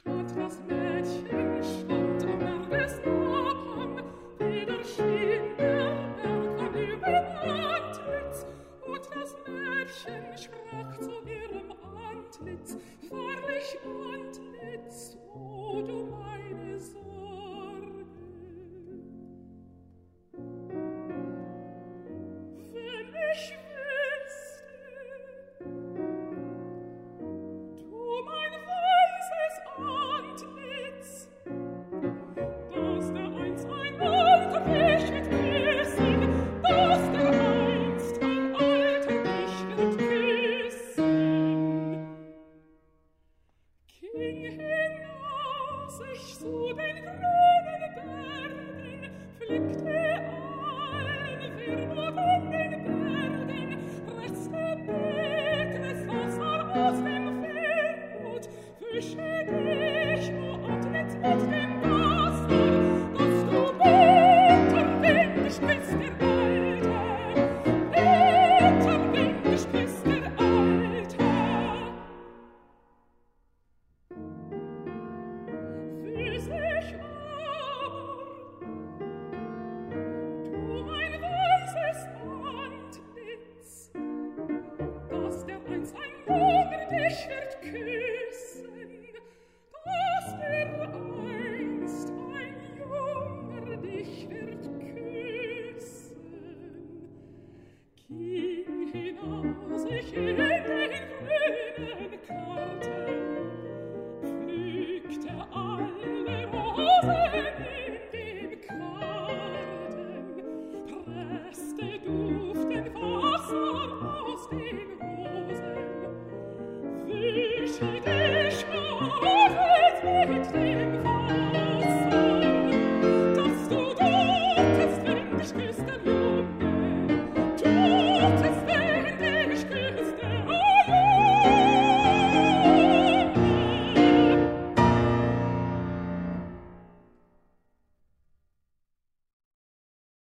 Und das Mädchen stand am Bergesabhang, weder schien der Berg an ihrem Antlitz. Und das Mädchen sprach zu ihrem Antlitz: Wahrlich, Antlitz, o du meine Sorge. Wenn ich wüsste, du mein weißes Antlitz, dass der einst ein alter dich wird küssen, dass der einst ein alter dich wird küssen, ging hinaus ich zu den grünen Bergen, pflückte allen Firmut in den Bergen, presste bitteres Wasser aus dem Feld, fische dich, o Antlitz, mit dem Wasser, dass du bitterwindig bist der Alte, bitterwindig bist der Alte. Wüs ich aber, du mein weißes Antlitz, dass der einst ein Junger dich wird küssen, dass der einst ein Junger dich wird küssen, ging hinaus ich in den grünen Garten, pflückte alle Rosen in dem Garten, presste duftend Wasser aus den Rosen, wische dich